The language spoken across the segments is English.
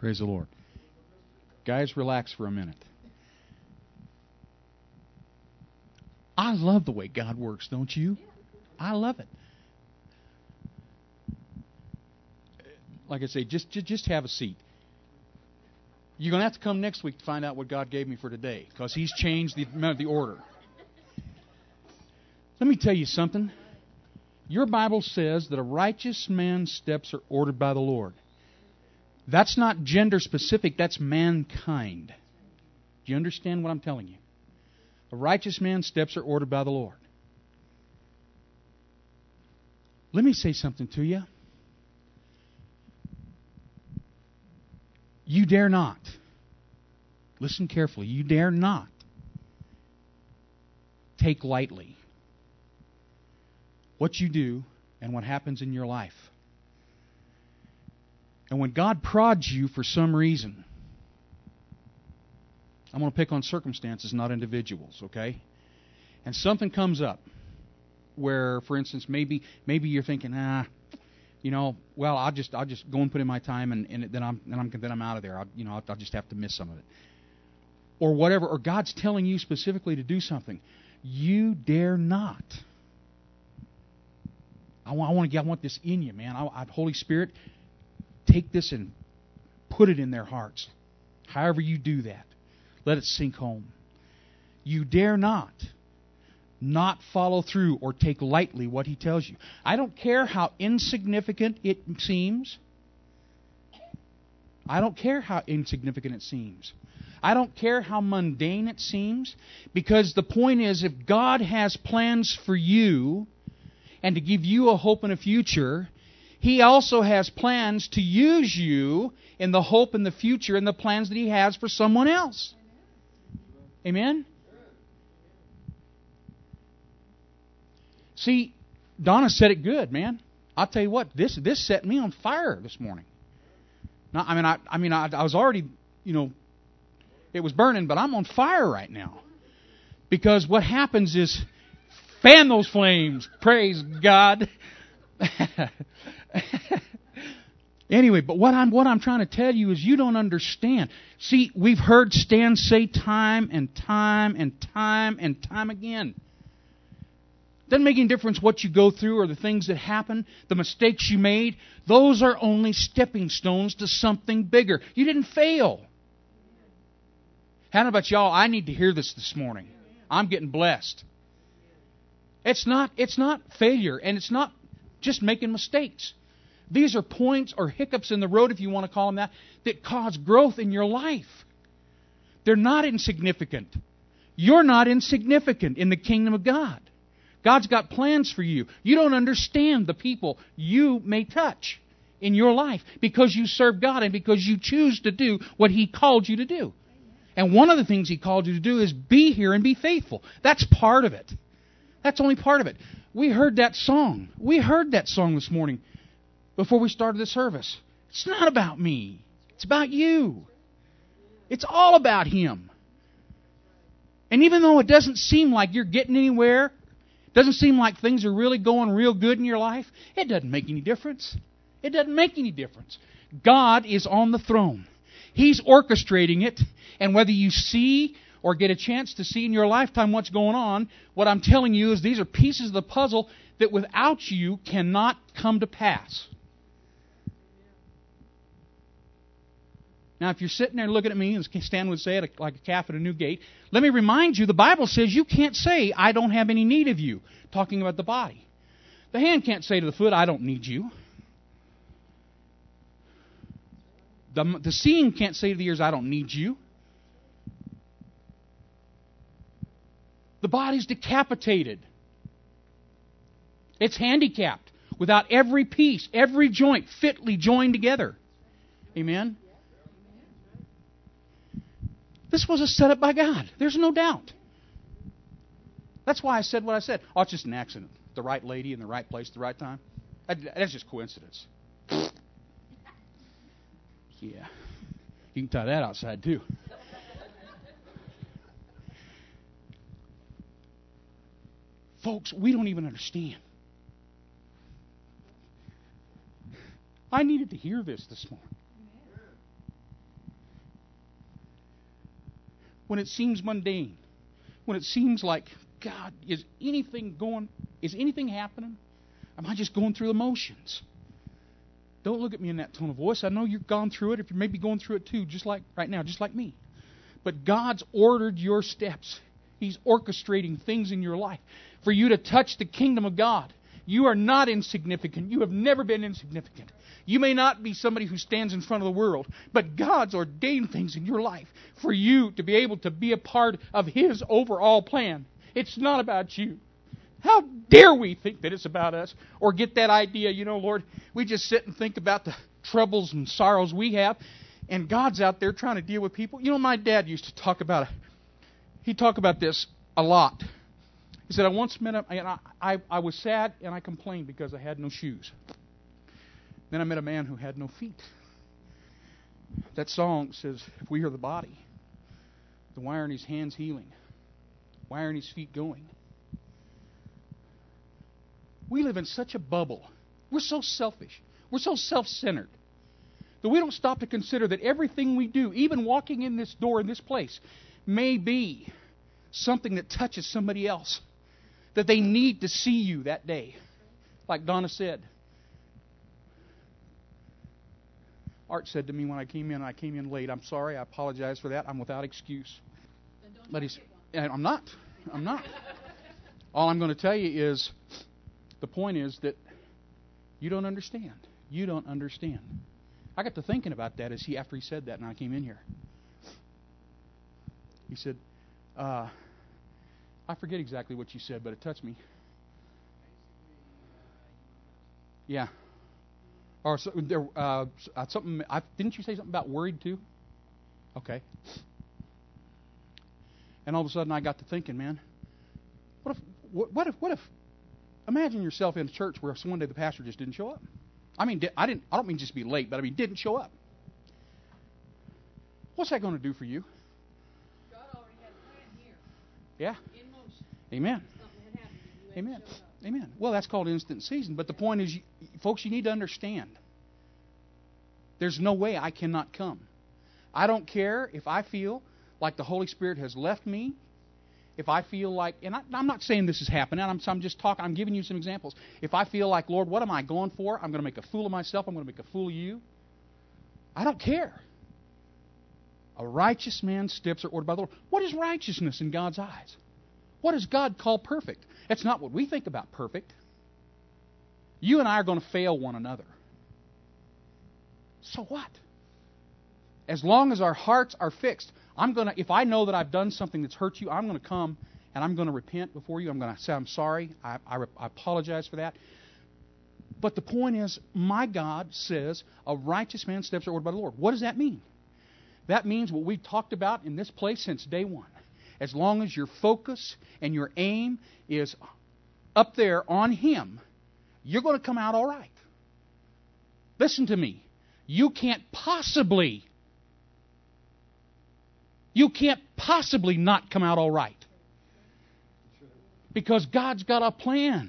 Praise the Lord. Guys, relax for a minute. I love the way God works, don't you? I love it. Like I say, just have a seat. You're going to have to come next week to find out what God gave me for today, because He's changed the order. Let me tell you something. Your Bible says that a righteous man's steps are ordered by the Lord. That's not gender specific, that's mankind. Do you understand what I'm telling you? A righteous man's steps are ordered by the Lord. Let me say something to you. You dare not. Listen carefully. You dare not take lightly what you do and what happens in your life. And when God prods you for some reason, I'm going to pick on circumstances, not individuals, okay? And something comes up where, for instance, maybe you're thinking, well, I'll just go and put in my time, and then I'm out of there. I'll just have to miss some of it, or whatever. Or God's telling you specifically to do something. You dare not. I want this in you, man. Holy Spirit, take this and put it in their hearts. However you do that, let it sink home. You dare not follow through or take lightly what He tells you. I don't care how insignificant it seems. I don't care how insignificant it seems. I don't care how mundane it seems, because the point is, if God has plans for you and to give you a hope and a future, He also has plans to use you in the hope and the future and the plans that He has for someone else. Amen? See, Donna said it good, man. I'll tell you what, this set me on fire this morning. Now, I was already, it was burning, but I'm on fire right now. Because what happens is, fan those flames. Praise God. Anyway, but what I'm trying to tell you is, you don't understand. See, we've heard Stan say time and time and time and time again. Doesn't make any difference what you go through or the things that happen, the mistakes you made. Those are only stepping stones to something bigger. You didn't fail. How about y'all? I need to hear this morning. I'm getting blessed. It's not failure, and it's not just making mistakes. These are points or hiccups in the road, if you want to call them that cause growth in your life. They're not insignificant. You're not insignificant in the kingdom of God. God's got plans for you. You don't understand the people you may touch in your life because you serve God and because you choose to do what He called you to do. And one of the things He called you to do is be here and be faithful. That's part of it. That's only part of it. We heard that song. We heard that song this morning before we started the service. It's not about me. It's about you. It's all about Him. And even though it doesn't seem like you're getting anywhere, doesn't seem like things are really going real good in your life, it doesn't make any difference. It doesn't make any difference. God is on the throne. He's orchestrating it, and whether you see or get a chance to see in your lifetime what's going on, what I'm telling you is these are pieces of the puzzle that without you cannot come to pass. Now, if you're sitting there looking at me, as Stan would say it, like a calf at a new gate, let me remind you, the Bible says you can't say, I don't have any need of you, talking about the body. The hand can't say to the foot, I don't need you. The seeing can't say to the ears, I don't need you. The body's decapitated. It's handicapped without every piece, every joint fitly joined together. Amen? This was a setup by God. There's no doubt. That's why I said what I said. Oh, it's just an accident. The right lady in the right place at the right time. That's just coincidence. Yeah. You can tie that outside too. Folks, we don't even understand. I needed to hear this morning. when it seems mundane, when it seems like, God, is anything happening? Am I just going through the motions? Don't look at me in that tone of voice. I know you've gone through it. If you may be going through it too, just like right now, just like me. But God's ordered your steps. He's orchestrating things in your life for you to touch the kingdom of God. You are not insignificant. You have never been insignificant. You may not be somebody who stands in front of the world, but God's ordained things in your life for you to be able to be a part of His overall plan. It's not about you. How dare we think that it's about us or get that idea, Lord, we just sit and think about the troubles and sorrows we have, and God's out there trying to deal with people. My dad used to talk about this a lot. He said, I once met I was sad and I complained because I had no shoes. Then I met a man who had no feet. That song says, if we are the body, then why aren't his hands healing? Why aren't his feet going? We live in such a bubble. We're so selfish. We're so self-centered that we don't stop to consider that everything we do, even walking in this door in this place, may be something that touches somebody else, that they need to see you that day. Like Donna said. Art said to me when I came in late, I'm sorry, I apologize for that. I'm without excuse. But I'm not. All I'm going to tell you is, the point is that you don't understand. You don't understand. I got to thinking about that after he said that, and I came in here. He said, I forget exactly what you said, but it touched me. Yeah. Or something. Didn't you say something about worried too? Okay. And all of a sudden, I got to thinking, man. What if? Imagine yourself in a church where one day the pastor just didn't show up. I don't mean just be late, but didn't show up. What's that going to do for you? God already had a plan here. Yeah. In motion. Amen. Something had happened and you Amen. hadn't showed up. Amen. Well, that's called instant season. But the point is, folks, you need to understand. There's no way I cannot come. I don't care if I feel like the Holy Spirit has left me. If I feel like, and I'm not saying this is happening, I'm just talking, I'm giving you some examples. If I feel like, Lord, what am I going for? I'm going to make a fool of myself. I'm going to make a fool of you. I don't care. A righteous man's steps are ordered by the Lord. What is righteousness in God's eyes? What does God call perfect? It's not what we think about perfect. You and I are going to fail one another. So what? As long as our hearts are fixed, if I know that I've done something that's hurt you, I'm going to come and I'm going to repent before you. I'm going to say, I'm sorry. I apologize for that. But the point is, my God says, a righteous man's steps are ordered by the Lord. What does that mean? That means what we've talked about in this place since day one. As long as your focus and your aim is up there on Him, you're going to come out all right. Listen to me. You can't possibly not come out all right. Because God's got a plan.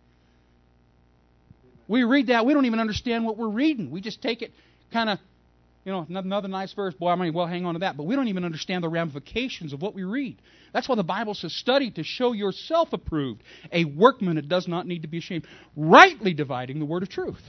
We read that, we don't even understand what we're reading. We just take it kind of, another nice verse. Boy, hang on to that. But we don't even understand the ramifications of what we read. That's why the Bible says, study to show yourself approved, a workman that does not need to be ashamed, rightly dividing the word of truth.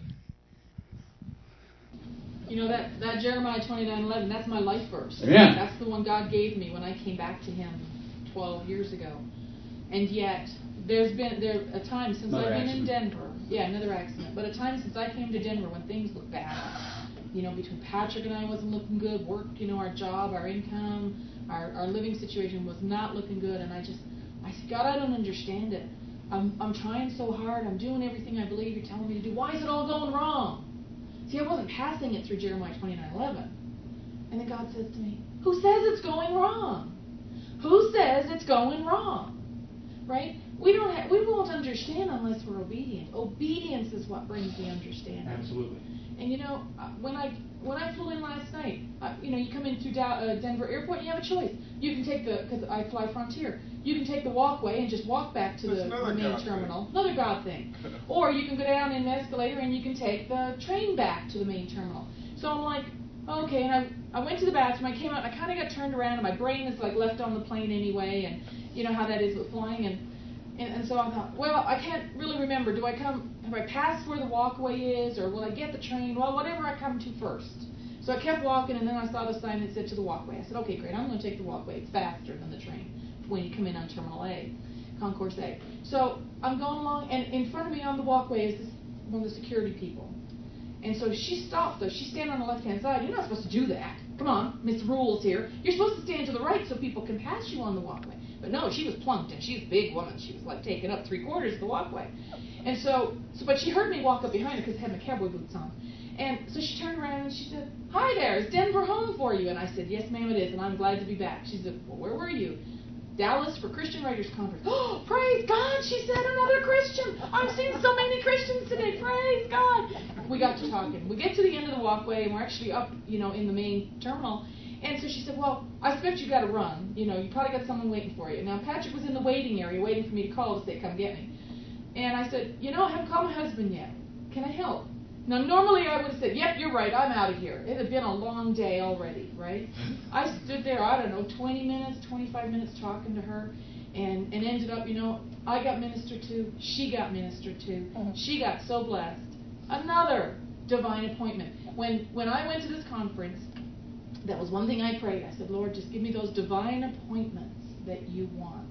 That Jeremiah 29:11, that's my life verse. Amen. That's the one God gave me when I came back to Him 12 years ago. And yet, there's been a time since I've been in Denver. Yeah, another accident. But a time since I came to Denver when things looked bad. Between Patrick and I wasn't looking good. Work, our job, our income, our living situation was not looking good. And I said, God, I don't understand it. I'm trying so hard. I'm doing everything I believe You're telling me to do. Why is it all going wrong? See, I wasn't passing it through Jeremiah 29:11. And then God says to me, who says it's going wrong? Who says it's going wrong? Right? We won't understand unless we're obedient. Obedience is what brings the understanding. Absolutely. And when I flew in last night, you come in through Denver Airport, and you have a choice. You can take because I fly Frontier. You can take the walkway and just walk back to the main terminal. Another God thing. Or you can go down in an escalator and you can take the train back to the main terminal. So I'm like, Okay, and I went to the bathroom. I came out. I kind of got turned around, and my brain is like left on the plane anyway, and you know how that is with flying. And so I thought, well, I can't really remember. Have I passed where the walkway is, or will I get the train? Well, whatever I come to first. So I kept walking, and then I saw the sign that said to the walkway. I said, okay, great, I'm going to take the walkway. It's faster than the train when you come in on Terminal A, Concourse A. So I'm going along, and in front of me on the walkway is one of the security people. And so she stopped, though. She's standing on the left-hand side. You're not supposed to do that. Come on, Miss Rules here. You're supposed to stand to the right so people can pass you on the walkway. But no, she was plunked, and she's a big woman. She was like taking up 3/4 of the walkway. And but she heard me walk up behind her because I had my cowboy boots on. And so she turned around and she said, hi there, is Denver home for you? And I said, yes, ma'am, it is, and I'm glad to be back. She said, well, where were you? Dallas for Christian Writers Conference. Oh, praise God, she said, another Christian. I've seen so many Christians today, praise God. We got to talking. We get to the end of the walkway, and we're actually up, in the main terminal. And so she said, well, I expect you got to run. You probably got someone waiting for you. Now, Patrick was in the waiting area waiting for me to call to say, come get me. And I said, I haven't called my husband yet. Can I help? Now, normally I would have said, yep, you're right, I'm out of here. It had been a long day already, right? I stood there, 20 minutes, 25 minutes talking to her, and ended up, I got ministered to, she got ministered to, she got so blessed. Another divine appointment. When I went to this conference, that was one thing I prayed. I said, Lord, just give me those divine appointments that you want.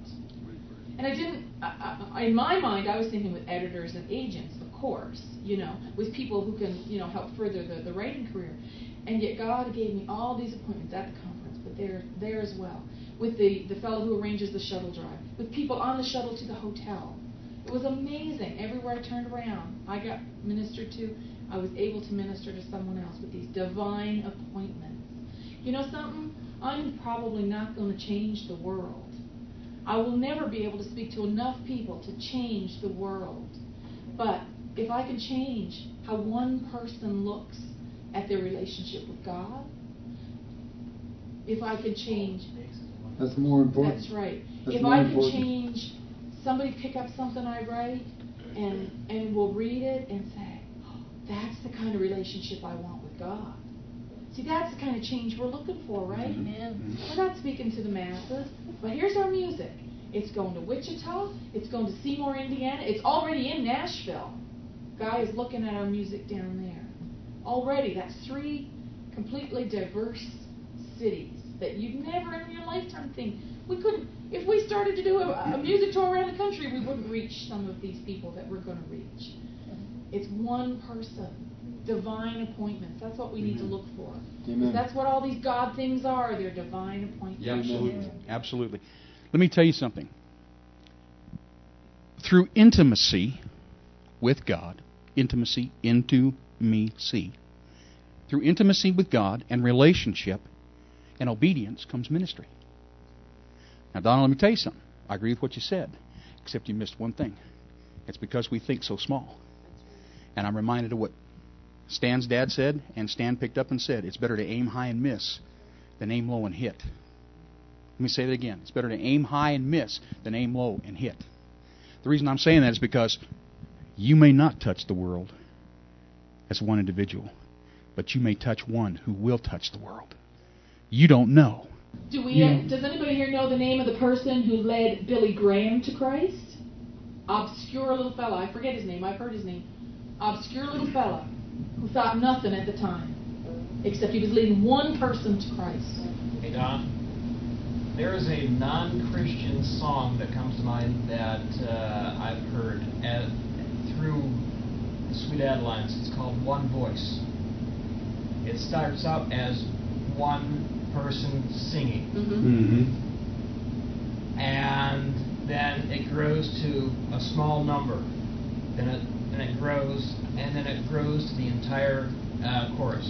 And I didn't, in my mind, I was thinking with editors and agents, of course, with people who can, help further the writing career. And yet God gave me all these appointments at the conference, but there as well. With the fellow who arranges the shuttle drive, with people on the shuttle to the hotel. It was amazing. Everywhere I turned around, I got ministered to. I was able to minister to someone else with these divine appointments. You know something? I'm probably not going to change the world. I will never be able to speak to enough people to change the world. But if I can change how one person looks at their relationship with God, if I can change... That's more important. That's right. If I can change, somebody pick up something I write and will read it and say, oh, that's the kind of relationship I want with God. See, that's the kind of change we're looking for, right? Amen. We're not speaking to the masses, but here's our music. It's going to Wichita. It's going to Seymour, Indiana. It's already in Nashville. Guy is looking at our music down there. Already, that's 3 completely diverse cities that you'd never in your lifetime think. We couldn't, if we started to do a music tour around the country, we wouldn't reach some of these people that we're going to reach. It's one person. Divine appointments. That's what we need to look for. Amen. That's what all these God things are. They're divine appointments. Yeah, absolutely. Absolutely. Let me tell you something. Through intimacy with God, through intimacy with God and relationship and obedience comes ministry. Now, Donna, let me tell you something. I agree with what you said, except you missed one thing. It's because we think so small. And I'm reminded of what Stan's dad said, and Stan picked up and said, it's better to aim high and miss than aim low and hit. Let me say that again. It's better to aim high and miss than aim low and hit. The reason I'm saying that is because you may not touch the world as one individual, but you may touch one who will touch the world. You don't know. Does anybody here know the name of the person who led Billy Graham to Christ? Obscure little fella. I forget his name. I've heard his name. Obscure little fella who thought nothing at the time, except he was leading one person to Christ. Hey, Don, there is a non-Christian song that comes to mind that I've heard through the Sweet Adelines. It's called One Voice. It starts out as one person singing. And then it grows to a small number. Then it grows, and then it grows to the entire chorus.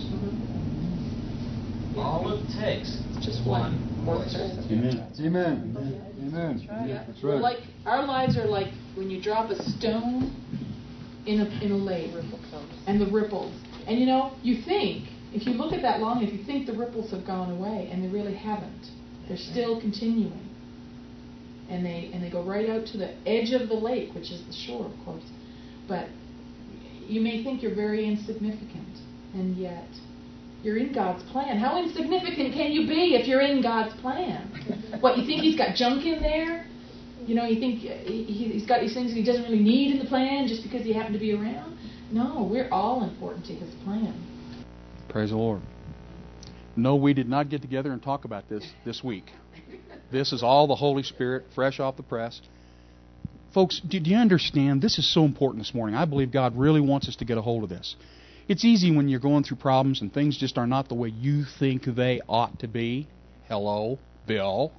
All it takes is just one voice. Amen. Amen. Amen. That's right. Like our lives are like when you drop a stone in a lake, and the ripples. And you think, if you look at that long, if you think the ripples have gone away, and they really haven't. They're still continuing. And they go right out to the edge of the lake, which is the shore, of course. But you may think you're very insignificant, and yet You're in God's plan. How insignificant can you be if you're in God's plan? What, you think He's got junk in there? You know, you think He's got these things that He doesn't really need in the plan just because He happened to be around? No, we're all important to His plan. Praise the Lord. No, we did not get together and talk about this week. This is all the Holy Spirit, fresh off the press. Folks, do you understand? This is so important this morning. I believe God really wants us to get a hold of this. It's easy when you're going through problems and things just are not the way you think they ought to be. Hello, Bill.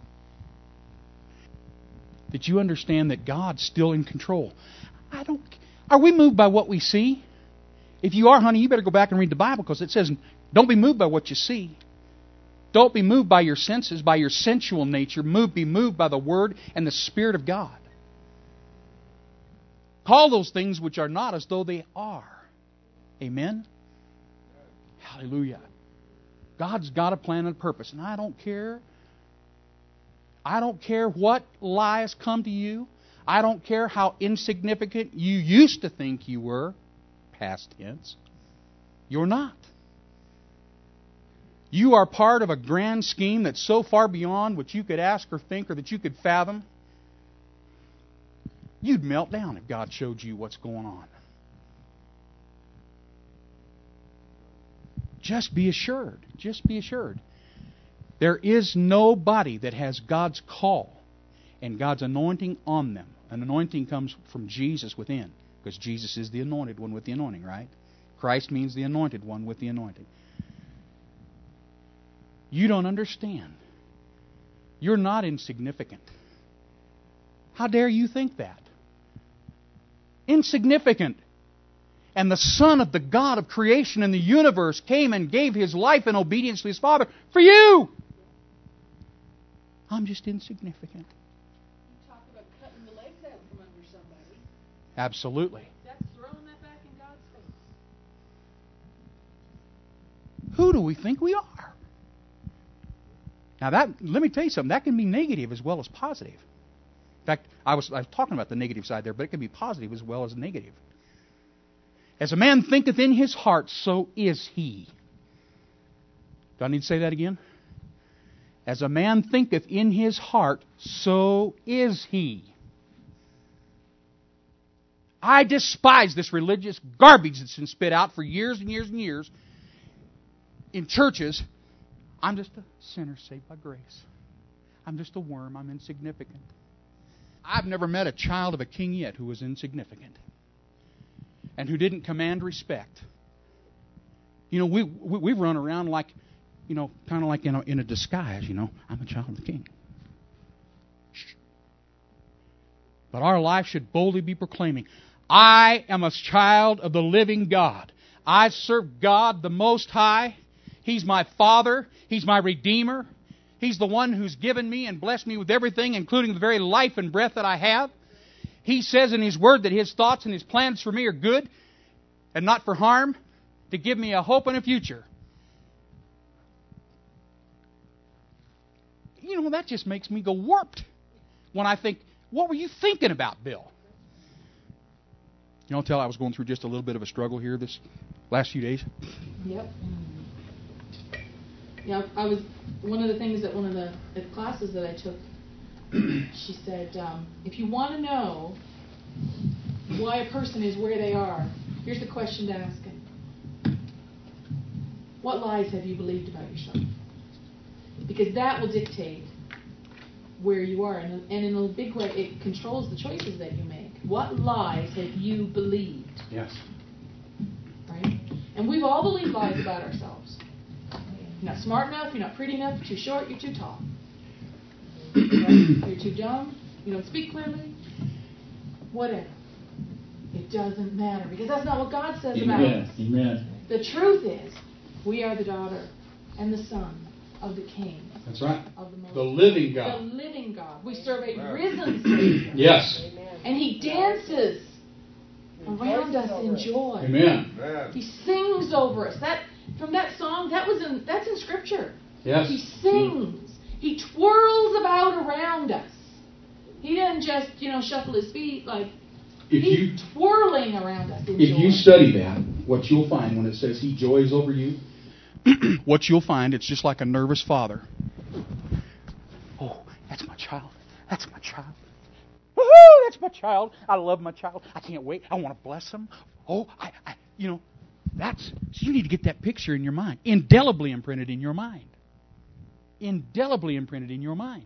That you understand that God's still in control. Are we moved by what we see? If you are, honey, you better go back and read the Bible, because it says, don't be moved by what you see. Don't be moved by your senses, by your sensual nature. Be moved by the Word and the Spirit of God. Call those things which are not as though they are. Amen? Hallelujah. God's got a plan and a purpose. And I don't care. I don't care what lies come to you. I don't care how insignificant you used to think you were. Past tense. You're not. You are part of a grand scheme that's so far beyond what you could ask or think or that you could fathom. You'd melt down if God showed you what's going on. Just be assured. Just be assured. There is nobody that has God's call and God's anointing on them. An anointing comes from Jesus within, because Jesus is the anointed one with the anointing, right? Christ means the anointed one with the anointing. You don't understand. You're not insignificant. How dare you think that? Insignificant. And the Son of the God of creation and the universe came and gave His life in obedience to His Father for you. I'm just insignificant. You talk about cutting the legs out from under somebody. Absolutely. That's throwing that back in God's face. Who do we think we are? Now, let me tell you something. That can be negative as well as positive. In fact, I was talking about the negative side there, but it can be positive as well as negative. As a man thinketh in his heart, so is he. Do I need to say that again? As a man thinketh in his heart, so is he. I despise this religious garbage that's been spit out for years and years and years in churches. I'm just a sinner saved by grace. I'm just a worm. I'm insignificant. I've never met a child of a king yet who was insignificant and who didn't command respect. You know, we run around like, you know, kind of like in a disguise, you know. I'm a child of the king. Shh. But our life should boldly be proclaiming, I am a child of the living God. I serve God the Most High. He's my Father. He's my Redeemer. He's the one who's given me and blessed me with everything, including the very life and breath that I have. He says in His Word that His thoughts and His plans for me are good and not for harm, to give me a hope and a future. You know, that just makes me go warped when I think, what were you thinking about, Bill? You know, I was going through just a little bit of a struggle here this last few days. Yep. Yeah, I was, one of the things that one of the classes that I took, she said, if you want to know why a person is where they are, here's the question to ask them. What lies have you believed about yourself? Because that will dictate where you are. And in a big way, it controls the choices that you make. What lies have you believed? Yes. Right? And we've all believed lies about ourselves. You're not smart enough, you're not pretty enough, you're too short, you're too tall. Right? You're too dumb, you don't speak clearly. Whatever. It doesn't matter, because that's not what God says about us. Amen. The truth is, we are the daughter and the son of the King. That's right. Of the living God. The living God. We serve a risen Savior. Yes. And He dances around us in joy. Amen. He sings over us. From that song, that's in Scripture. Yes. He sings. He twirls about around us. He doesn't just, shuffle His feet like. He's twirling around us in joy. If you study that, what you'll find when it says He joys over you, what you'll find, it's just like a nervous father. Oh, that's my child. That's my child. Woohoo! That's my child. I love my child. I can't wait. I want to bless him. Oh, so you need to get that picture in your mind. Indelibly imprinted in your mind. Indelibly imprinted in your mind.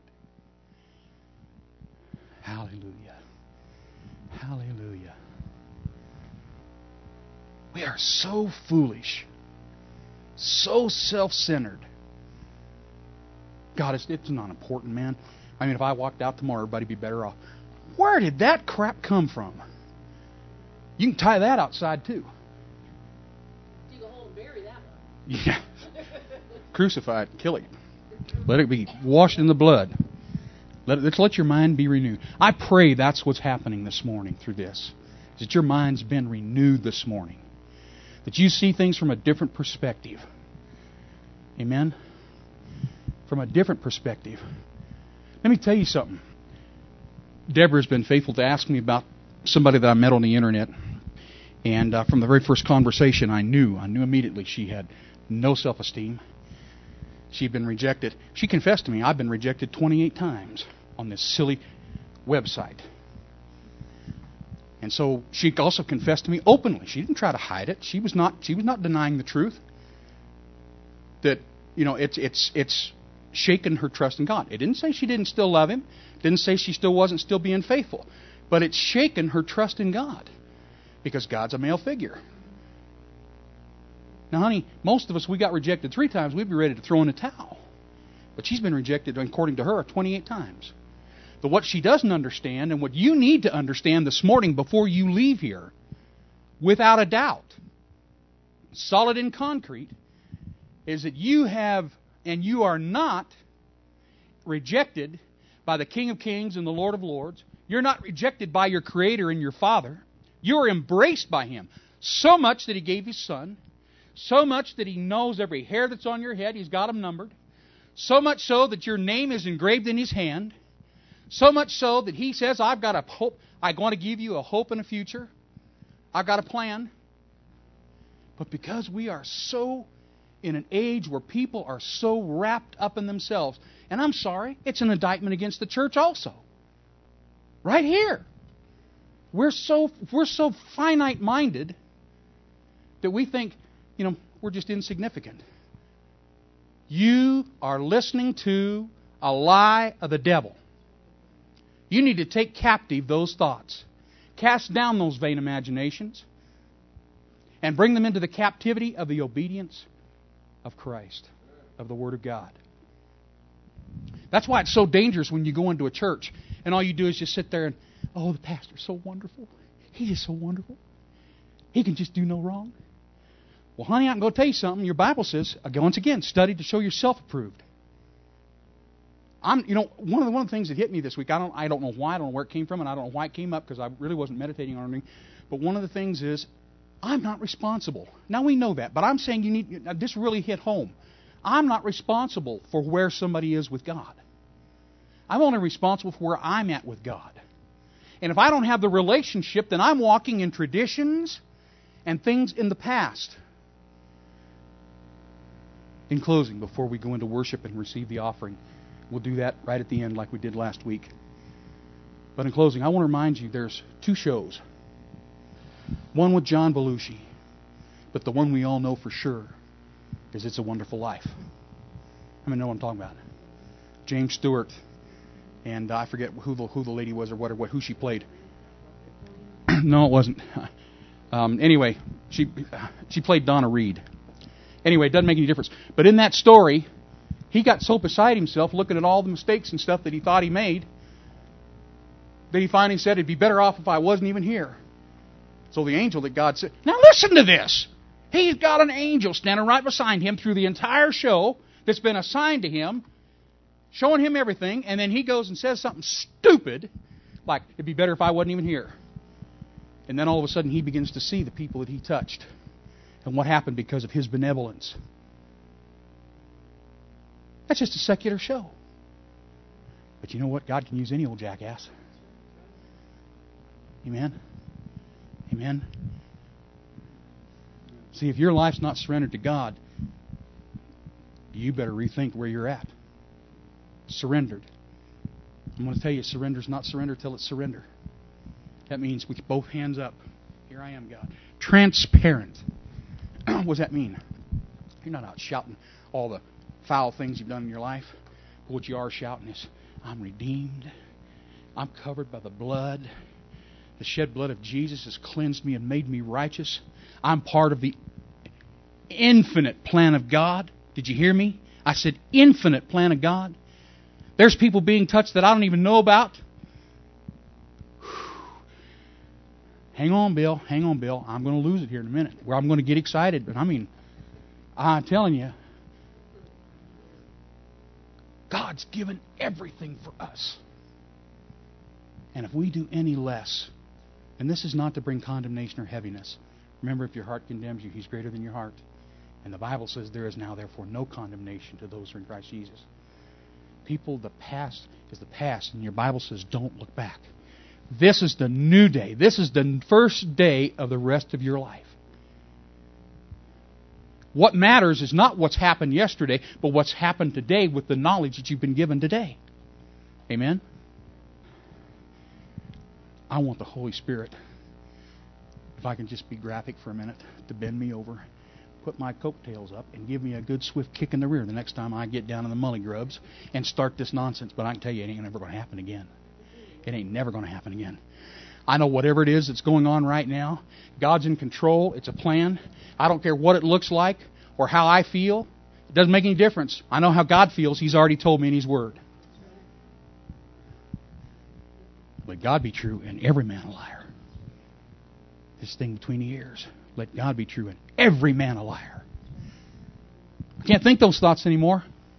Hallelujah. Hallelujah. We are so foolish. So self-centered. God, it's not important, man. I mean, if I walked out tomorrow, everybody'd be better off. Where did that crap come from? You can tie that outside, too. Dig a hole and bury that one. Yeah. Crucify it, kill it. Let it be washed in the blood. Let's let your mind be renewed. I pray that's what's happening this morning through this. That your mind's been renewed this morning. That you see things from a different perspective. Amen? From a different perspective. Let me tell you something. Deborah's been faithful to ask me about somebody that I met on the internet. And from the very first conversation, I knew immediately she had no self-esteem. She'd been rejected. She confessed to me, I've been rejected 28 times on this silly website. And so she also confessed to me openly. She didn't try to hide it. She was not denying the truth. That, it's shaken her trust in God. It didn't say she didn't still love Him. It didn't say she still wasn't still being faithful. But it's shaken her trust in God. Because God's a male figure. Now, honey, most of us, we got rejected 3 times, we'd be ready to throw in a towel. But she's been rejected, according to her, 28 times. But what she doesn't understand, and what you need to understand this morning before you leave here, without a doubt, solid and concrete, is that you have, and you are not rejected by the King of Kings and the Lord of Lords. You're not rejected by your Creator and your Father. You're embraced by Him. So much that He gave His Son. So much that He knows every hair that's on your head. He's got them numbered. So much so that your name is engraved in His hand. So much so that He says, I've got a hope. I want to give you a hope and a future. I've got a plan. But because we are so in an age where people are so wrapped up in themselves, and I'm sorry, it's an indictment against the church also. Right here. We're so finite-minded that we think, we're just insignificant. You are listening to a lie of the devil. You need to take captive those thoughts. Cast down those vain imaginations and bring them into the captivity of the obedience of Christ, of the Word of God. That's why it's so dangerous when you go into a church and all you do is just sit there and, oh, the pastor's so wonderful. He is so wonderful. He can just do no wrong. Well, honey, I'm going to tell you something. Your Bible says, once again, study to show yourself approved. One of the things that hit me this week, I don't know why, I don't know where it came from, and I don't know why it came up because I really wasn't meditating on anything. But one of the things is, I'm not responsible. Now we know that, but I'm saying this really hit home. I'm not responsible for where somebody is with God. I'm only responsible for where I'm at with God. And if I don't have the relationship, then I'm walking in traditions and things in the past. In closing, before we go into worship and receive the offering, we'll do that right at the end like we did last week. But in closing, I want to remind you there's 2 shows. One with John Belushi, but the one we all know for sure is It's a Wonderful Life. I know what I'm talking about. James Stewart, and I forget who the lady was or who she played. No, it wasn't. Anyway, she played Donna Reed. Anyway, it doesn't make any difference. But in that story, he got so beside himself looking at all the mistakes and stuff that he thought he made that he finally said, it'd be better off if I wasn't even here. So the angel that God said, now listen to this. He's got an angel standing right beside him through the entire show that's been assigned to him, showing him everything, and then he goes and says something stupid, like, it'd be better if I wasn't even here. And then all of a sudden he begins to see the people that he touched and what happened because of his benevolence. That's just a secular show. But you know what? God can use any old jackass. Amen? Amen? See, if your life's not surrendered to God, you better rethink where you're at. Surrendered. I'm going to tell you, surrender's not surrender till it's surrender. That means with both hands up. Here I am, God. Transparent. What does that mean? You're not out shouting all the foul things you've done in your life. But what you are shouting is, I'm redeemed. I'm covered by the blood. The shed blood of Jesus has cleansed me and made me righteous. I'm part of the infinite plan of God. Did you hear me? I said infinite plan of God. There's people being touched that I don't even know about. Hang on, Bill. Hang on, Bill. I'm going to lose it here in a minute. Where I'm going to get excited. But I'm telling you, God's given everything for us. And if we do any less, and this is not to bring condemnation or heaviness. Remember, if your heart condemns you, He's greater than your heart. And the Bible says there is now, therefore, no condemnation to those who are in Christ Jesus. People, the past is the past. And your Bible says, don't look back. This is the new day. This is the first day of the rest of your life. What matters is not what's happened yesterday, but what's happened today with the knowledge that you've been given today. Amen? I want the Holy Spirit, if I can just be graphic for a minute, to bend me over, put my coattails up, and give me a good swift kick in the rear the next time I get down in the mully grubs and start this nonsense. But I can tell you, it ain't never going to happen again. It ain't never going to happen again. I know whatever it is that's going on right now, God's in control. It's a plan. I don't care what it looks like or how I feel. It doesn't make any difference. I know how God feels. He's already told me in His Word. Let God be true and every man a liar. This thing between the ears. Let God be true and every man a liar. I can't think those thoughts anymore.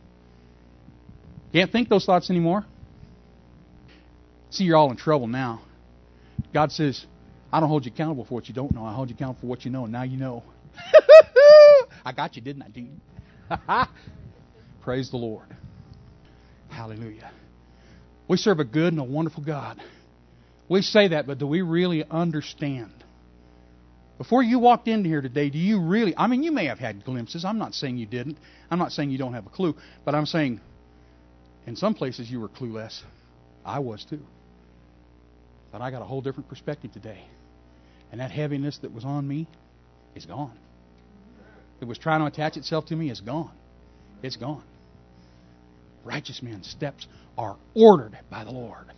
Can't think those thoughts anymore. See, you're all in trouble now. God says, I don't hold you accountable for what you don't know. I hold you accountable for what you know, and now you know. I got you, didn't I, Dean? Praise the Lord. Hallelujah. We serve a good and a wonderful God. We say that, but do we really understand? Before you walked into here today, do you really... you may have had glimpses. I'm not saying you didn't. I'm not saying you don't have a clue. But I'm saying, in some places you were clueless. I was too. But I got a whole different perspective today. And that heaviness that was on me is gone. It was trying to attach itself to me. It's gone. It's gone. Righteous men's steps are ordered by the Lord.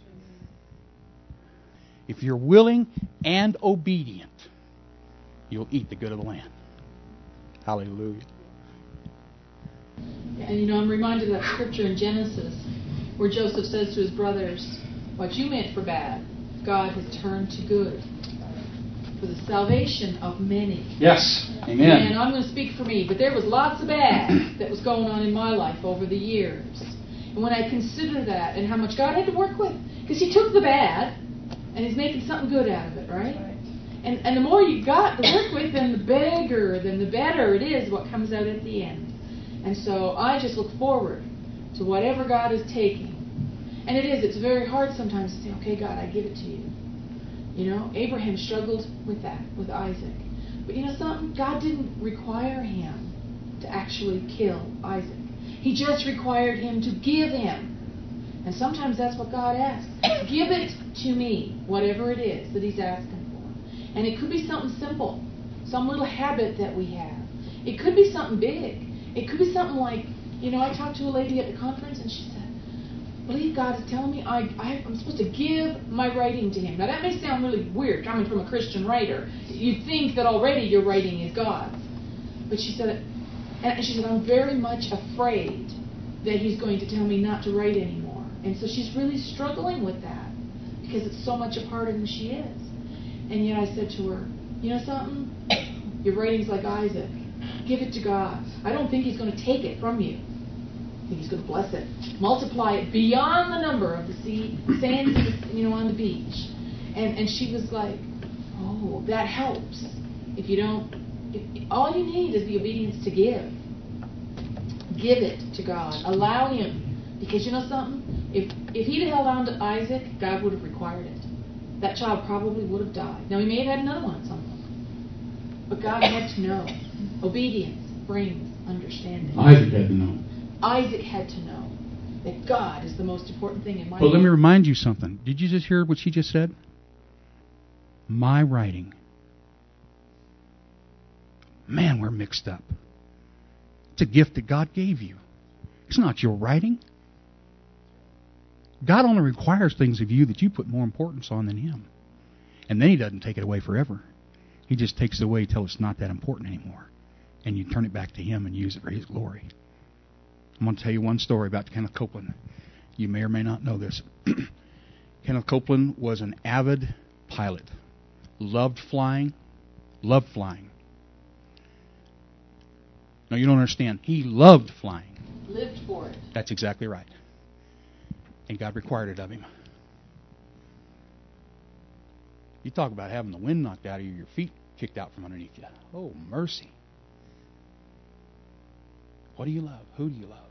If you're willing and obedient, you'll eat the good of the land. Hallelujah. And I'm reminded of that scripture in Genesis where Joseph says to his brothers, what you meant for bad, God has turned to good for the salvation of many. Yes. Amen. And I'm going to speak for me, but there was lots of bad that was going on in my life over the years. And when I consider that and how much God had to work with, because He took the bad and He's making something good out of it, right? And the more you got to work with, then the better it is what comes out at the end. And so I just look forward to whatever God is taking. And it's very hard sometimes to say, okay, God, I give it to you. Abraham struggled with that, with Isaac. But you know something? God didn't require him to actually kill Isaac. He just required him to give him. And sometimes that's what God asks. Give it to me, whatever it is that He's asking for. And it could be something simple, some little habit that we have. It could be something big. It could be something like, I talked to a lady at the conference and she said, I believe God is telling me I'm supposed to give my writing to Him. Now that may sound really weird coming from a Christian writer. You'd think that already your writing is God's. But she said, I'm very much afraid that He's going to tell me not to write anymore. And so she's really struggling with that because it's so much a part of who she is. And yet I said to her, you know something? Your writing's like Isaac. Give it to God. I don't think He's going to take it from you. I think He's going to bless it. Multiply it beyond the number of the sands on the beach. And she was like, oh, that helps. All you need is the obedience to give. Give it to God. Allow Him. Because you know something? If He'd held on to Isaac, God would have required it. That child probably would have died. Now, He may have had another one at some point. But God had to know. Obedience brings understanding. Isaac had to know. Isaac had to know that God is the most important thing in my life. But let me remind you something. Did you just hear what she just said? My writing. Man, we're mixed up. It's a gift that God gave you. It's not your writing. God only requires things of you that you put more importance on than Him. And then He doesn't take it away forever. He just takes it away until it's not that important anymore. And you turn it back to Him and use it for His glory. I'm going to tell you one story about Kenneth Copeland. You may or may not know this. Kenneth Copeland was an avid pilot. Loved flying. Loved flying. No, you don't understand. He loved flying. Lived for it. That's exactly right. And God required it of him. You talk about having the wind knocked out of you, your feet kicked out from underneath you. Oh, mercy. What do you love? Who do you love?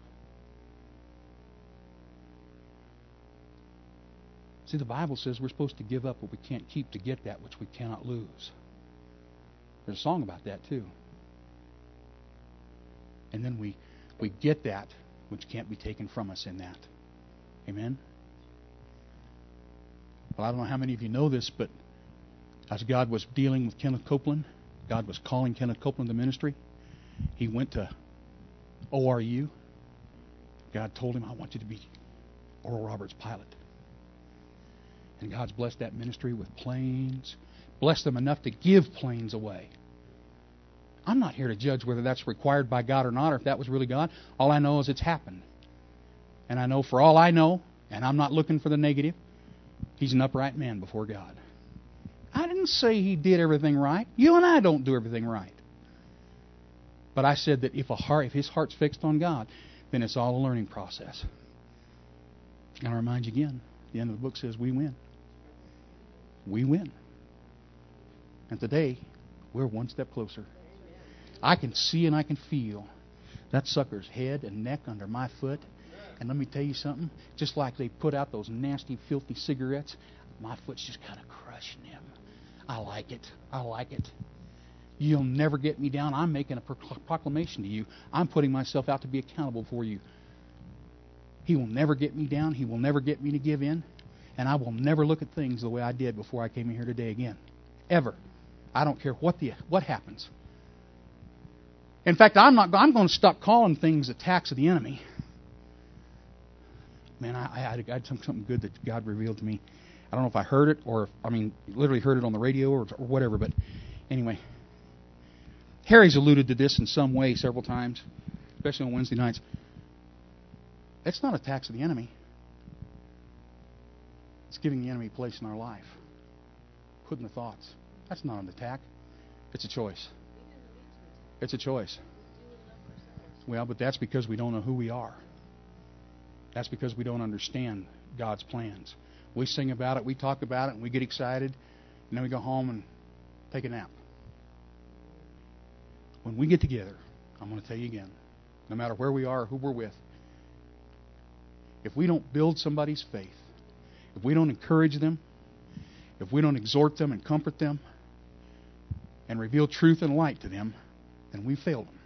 See, the Bible says we're supposed to give up what we can't keep to get that which we cannot lose. There's a song about that, too. And then we get that which can't be taken from us in that. Amen? Well, I don't know how many of you know this, but as God was dealing with Kenneth Copeland, God was calling Kenneth Copeland to ministry. He went to ORU. God told him, I want you to be Oral Roberts' pilot. And God's blessed that ministry with planes. Blessed them enough to give planes away. I'm not here to judge whether that's required by God or not, or if that was really God. All I know is it's happened. And I know for all I know, and I'm not looking for the negative, he's an upright man before God. I didn't say he did everything right. You and I don't do everything right. But I said that if his heart's fixed on God, then it's all a learning process. And I remind you again, the end of the book says we win. We win. And today, we're one step closer. I can see and I can feel that sucker's head and neck under my foot. And let me tell you something. Just like they put out those nasty, filthy cigarettes, my foot's just kind of crushing him. I like it. I like it. You'll never get me down. I'm making a proclamation to you. I'm putting myself out to be accountable for you. He will never get me down. He will never get me to give in. And I will never look at things the way I did before I came in here today again. Ever. I don't care what happens. In fact, I'm going to stop calling things attacks of the enemy. Man, I had something good that God revealed to me. I don't know if I heard it or, literally heard it on the radio or whatever, but anyway. Harry's alluded to this in some way several times, especially on Wednesday nights. It's not attacks of the enemy. It's giving the enemy a place in our life. Putting the thoughts. That's not an attack. It's a choice. It's a choice. Well, but that's because we don't know who we are. That's because we don't understand God's plans. We sing about it, we talk about it, and we get excited, and then we go home and take a nap. When we get together, I'm going to tell you again, no matter where we are or who we're with, if we don't build somebody's faith, if we don't encourage them, if we don't exhort them and comfort them, and reveal truth and light to them, then we failed them.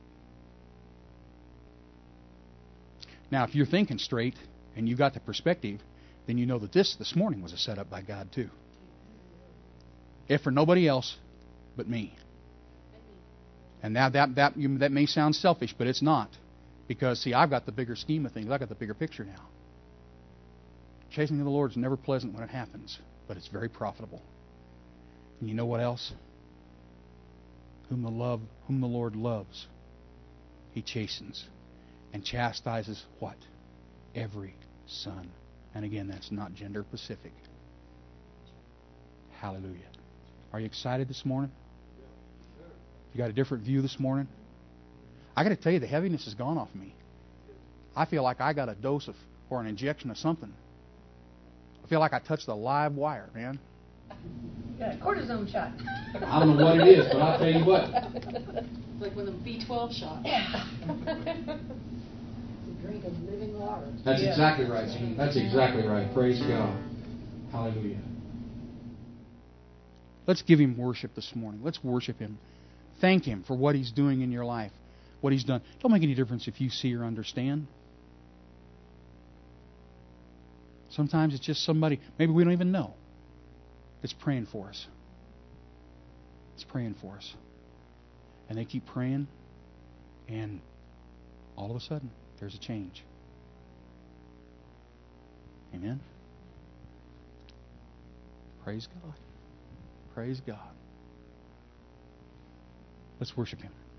Now, if you're thinking straight and you got the perspective, then you know that this morning was a setup by God too. If for nobody else but me. And now that may sound selfish, but it's not. Because, see, I've got the bigger scheme of things. I've got the bigger picture now. Chasing the Lord is never pleasant when it happens, but it's very profitable. And you know what else? Whom the Lord loves, He chastens and chastises what? Every son. And again, that's not gender specific. Hallelujah. Are you excited this morning? You got a different view this morning? I got to tell you, the heaviness has gone off me. I feel like I got a dose of, or an injection of something. I feel like I touched a live wire, man. Got a cortisone shot. I don't know what it is, but I'll tell you what. It's like one of the B12 shots. A drink of living water. That's exactly right, Gene. That's exactly right. Praise God. Hallelujah. Let's give Him worship this morning. Let's worship Him. Thank Him for what He's doing in your life. what He's done. It don't make any difference if you see or understand. Sometimes it's just somebody, maybe we don't even know, that's praying for us. It's praying for us. And they keep praying, and all of a sudden, there's a change. Amen? Praise God. Praise God. Let's worship Him.